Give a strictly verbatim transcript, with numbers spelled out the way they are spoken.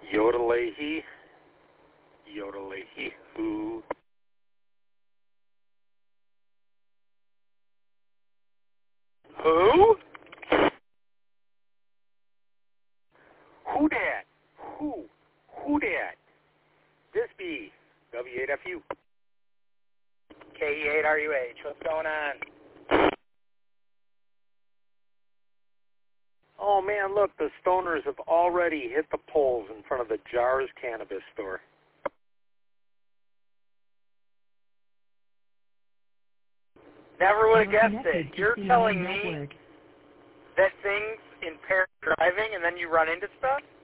Yodelay-hee. Yodelay-hee. Who? Who? Who dat? Who? Who dat? This be W eight F U. K E eight R U H. What's going on? Oh, man, look, the stoners have already hit the poles in front of the Jars Cannabis store. Never would have guessed it. You're telling me that things impair driving and then you run into stuff?